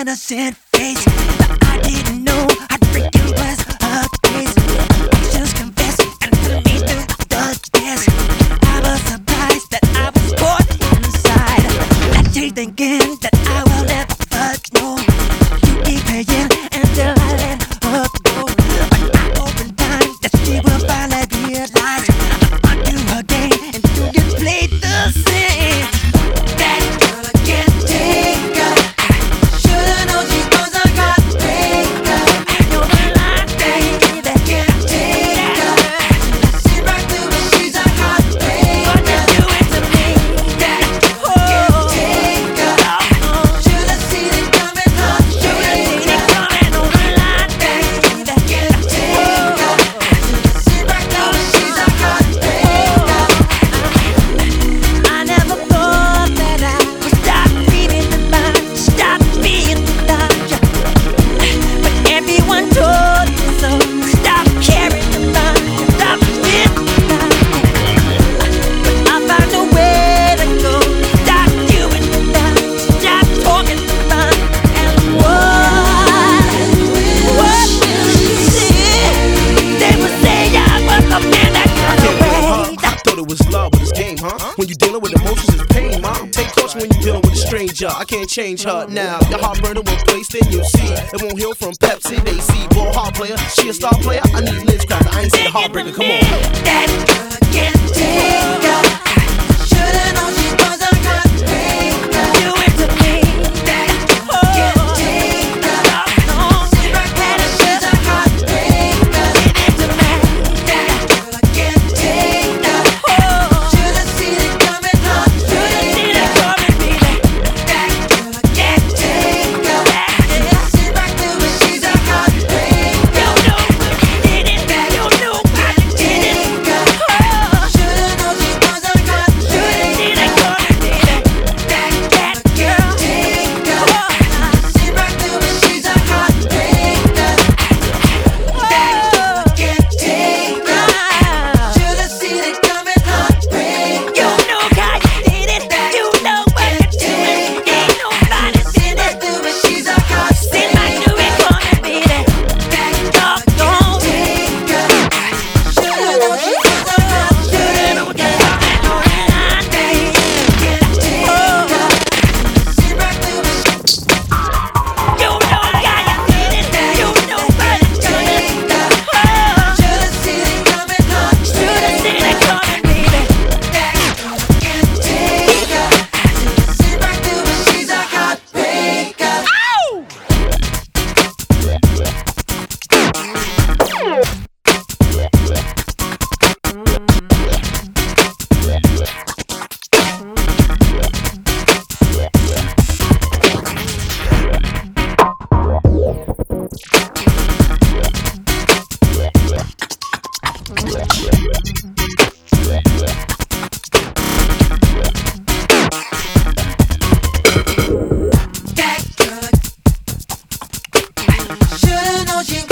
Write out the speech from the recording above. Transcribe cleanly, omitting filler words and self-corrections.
innocent face. But I didn't know how freaking was her case. Actions confess and put me through the test. I was surprised that I was caught inside. That she thinking that I will never know. You keep paying until I let her go. But I open time that she will finally realize I'm onto her game and you get played the same. That girl I can't take her. Shoulda known she was a heartbreaker. I know the line, baby, that can't take her. See right through her, she's a heartbreaker. What you doing to me? That can't take her. Shoulda seen it coming, huh? Shoulda seen it coming on the line, baby, that can't take her. See right through her, she's a heartbreaker. I never thought that I would stop feeling the line, stop being the line. But everyone told me so. Stop caring the line, stop being the line. But I found a way to go. Stop doing the line, stop talking the line. And what will you see? They would say I was a man that got away. I thought it was love, but it's game, huh? When you dealing with emotions, it's pain, mom. Take caution when you're dealing with a stranger. I can't change her now. Your heart burning when placed in you see. It won't heal from Pepsi, they see. Ball hard player, she a star player. I need Liz Cracker, I ain't seen a heartbreaker. Come on. That girl I can't take her. Shoulda known she was a heartbreaker. Do it to me. That girl I can't take her. See right through her, she's a heartbreaker. Give it to me. That girl I can't take her. Shoulda seen it coming, huh? Shoulda seen it coming, baby. That girl I can't take her. See right through her, she's a heartbreaker. You know what did it? You know what did it? Shoulda known she was a heartbreaker. Shoulda seen it coming, baby. That girl I can't take her. See right through her, she's a heartbreaker. That girl I can't take her. Shoulda seen it coming, heartbreaker. You know how you did it. You know what you did. Ain't nobody seen it through her, she's a heartbreaker. See right through it coming, baby. That girl I can't take her. Shoulda known she was a heartbreaker. Shoulda known that coming on the line, baby. Can't take her. See right through her. You know how you did it. You know what you did. Shoulda seen it coming, huh? Shoulda seen it coming, baby. That girl I can't take her. See right through her, she's a heartbreaker. That girl I shoulda known she